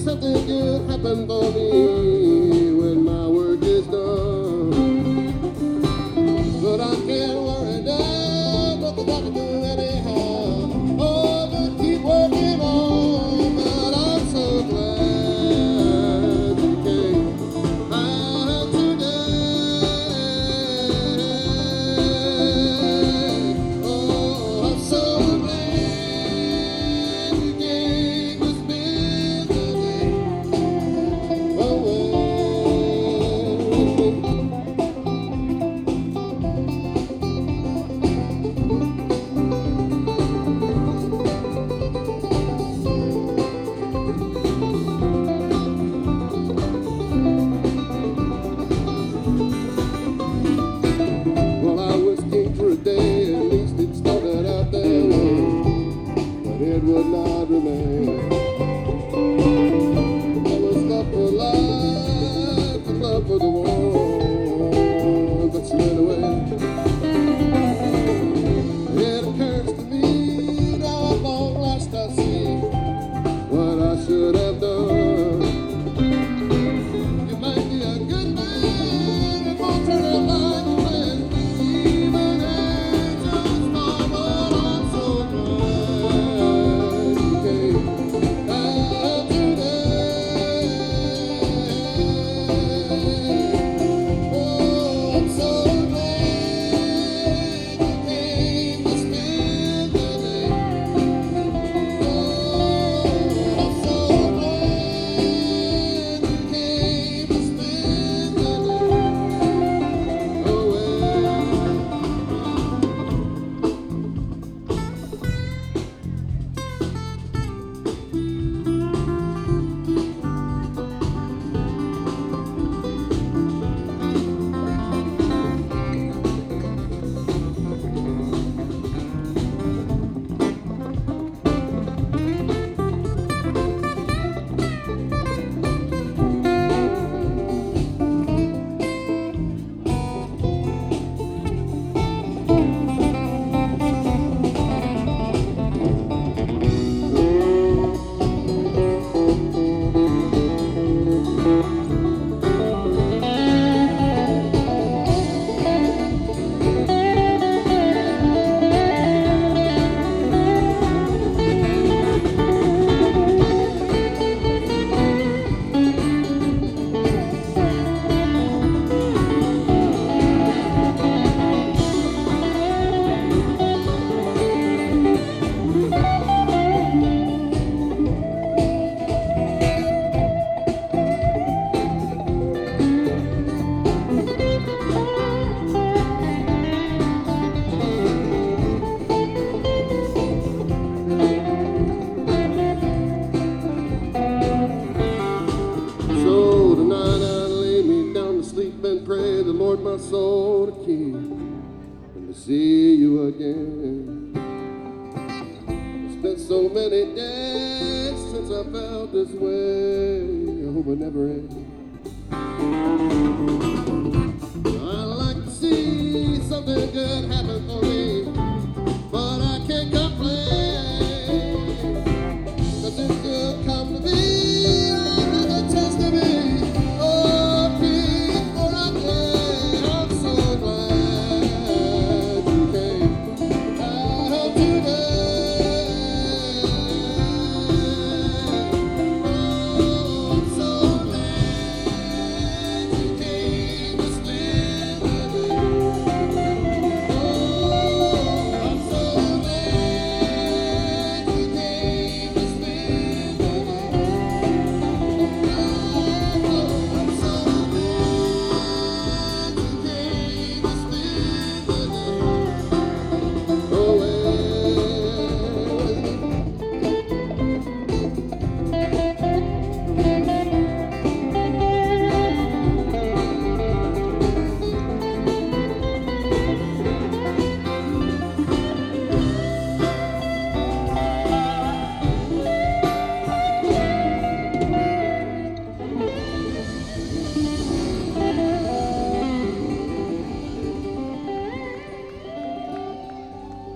something good happen for me when my work is done. But I can't worry now, nothing I can do anyhow. Oh, but keep working on, but I'm so glad you came out today. Oh, I'm so glad you came to spend the day away. Well, I was king for a day, at least it started out that way, but it would not remain. There was love for life and love for the war, but she went away. It occurs to me now at long last I see what I should have done. You might be a good man and won't turn out like a friend. Even angels fall, but I'm so glad you came out today. Oh, I'm so glad you came to spend the day. Oh, I'm so glad you came to spend the day away. So tonight I lay me down to sleep and pray the Lord my soul to keep and to see you again. It's been so many days since I felt this way. I hope it never ends. I like to see something good happen for me